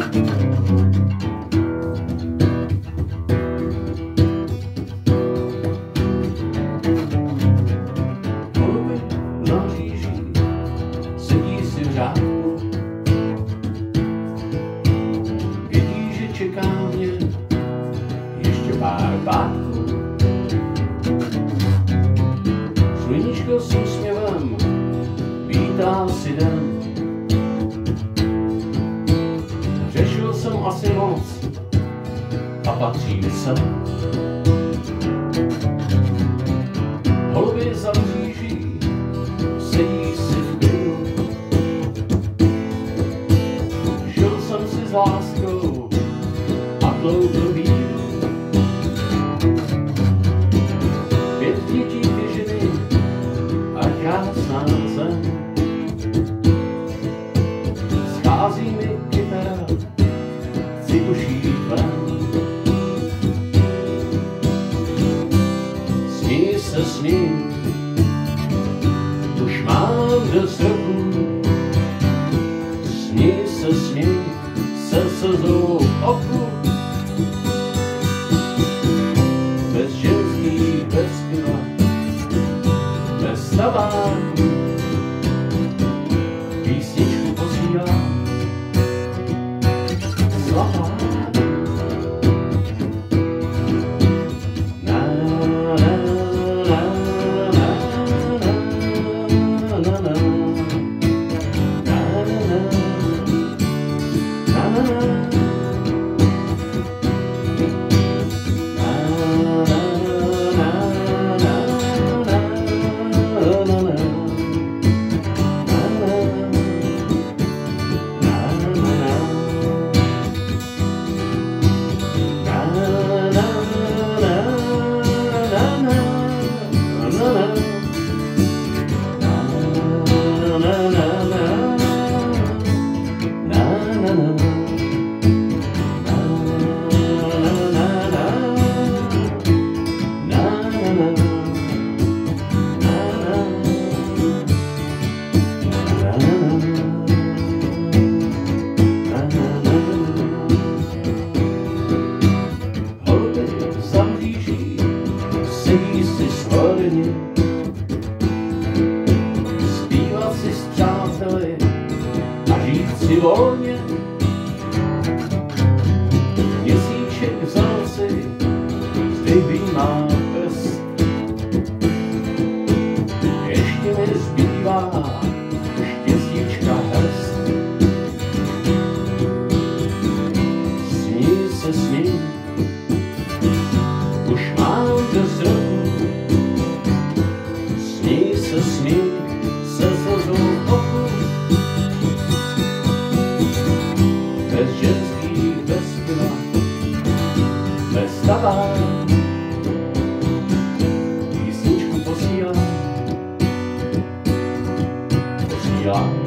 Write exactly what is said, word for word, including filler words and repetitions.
Pár pátků. Sluníčko s úsměvem vítá si den. Řešil jsem asi moc a patří mi sem. Holuby za mříží sedí si v klidu. Žil jsem si s láskou a dlouho víru. Krásná zem. Schází mi kytara, chci ušít ven. Sní se sní, už mám dost roku. Sní se sní, se slzou v oku. Bez ženských, bez piva, bez tabáku, písničku posílám slabá. Na, na, na, na, na, na, na, na, na, na. Zpívat si s přáteli a žít si volně. Měsíček v noci zdejví má prst. Ještě mi zbývá štěstíčka hrst. Sní se sní, už mám dost roku. Sní se sní, se slzou v oku. Bez ženských, bez piva, bez tabáku, písničku posílám, posílám.